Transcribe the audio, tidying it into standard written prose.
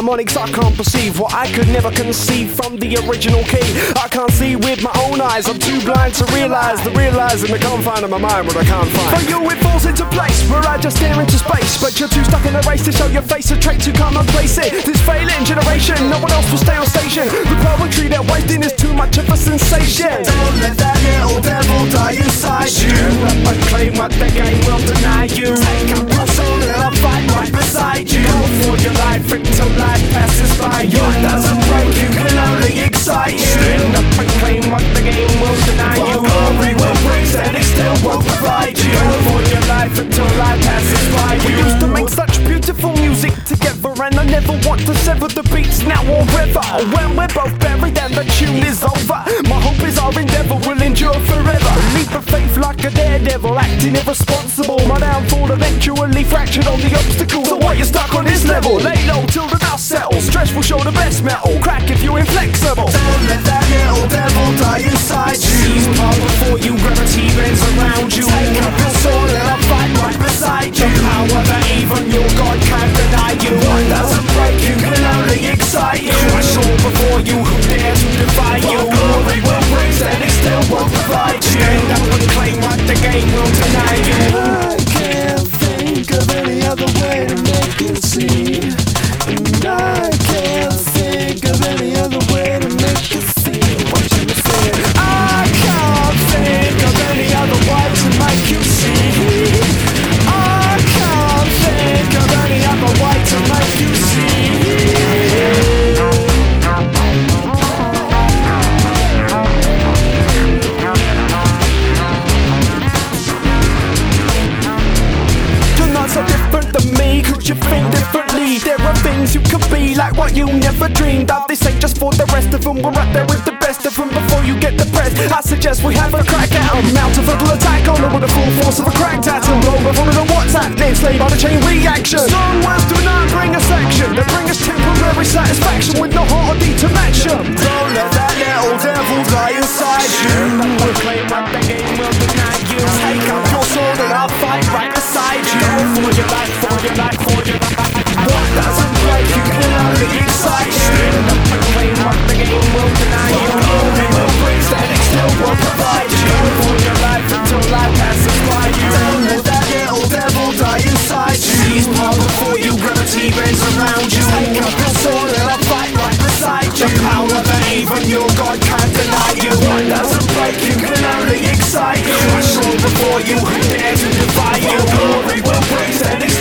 harmonics I can't perceive, what I could never conceive from the original key. I can't see with my own eyes, I'm too blind to realise the realising the confine of my mind what I can't find. For you it falls into place, where I just stare into space, but you're too stuck in a race to show your face, a trait to come and place it. This failing generation, no one else will stay on station. The poetry they're wasting is too much of a sensation. Don't let that little devil die inside you. Stand up and claim what the game will deny you. Take up your soul and I'll fight right beside you. Go for your life until life passes by you. What doesn't break you can only excite you. Stand up and claim what the game will deny you. What glory will bring and it still won't provide you. Go for your life until life passes by you. We used to make such beautiful music together, and I never want to sever the beats now or ever. When we're both buried and the tune is over, my hope is our endeavour will endure forever. Leap of faith like a daredevil, acting irresponsible. My downfall eventually fractured on the obstacle. So why you stuck on this level? Lay low till the dust settles. Stretch will show the best metal. Crack if you're inflexible. Don't let that little devil die inside you. Seize power before you, gravity bends around you. Take up your sword and I'll fight right beside you. The power that even your God can't deny you. What doesn't break you can only excite you. Crush all before you who dare to defy you. What glory will bring and it still won't provide you. Stand up and claim what the game will deny you. I can't think of any other way to make it see. And I can't think of any other way to make it see. What you were saying? I can't think of any other way to make you see. I can't think of any other way to make you see. So different than me, could you think differently? There are things you could be like what you never dreamed of. This ain't just for the rest of them, we're up there with the best of them. Before you get depressed, I suggest we have a crack at them. Mount a frontal attack on them with the full force of a cracked atom. Blow before the WhatsApp, then slave by the chain reaction. Strong words do not bring us action, they bring us temporary satisfaction with no heart or deed to match them. Don't let that little devil die inside you. We'll claim what the game will deny you. Take up your sword and I'll fight right beside you. For your life, for your life, for your life. What doesn't break you can only excite you. Stand up and claim what the game will deny you. What glory will bring and it still won't provide you. Go for your life until life passes by you. Don't let that little devil die inside you. Seize power before you, gravity bends around you. Take up your sword and I'll fight right beside you. The power that even your God can't deny you. What doesn't break you can only excite you. Crush all before you, who dare to defy you. What glory will bring and it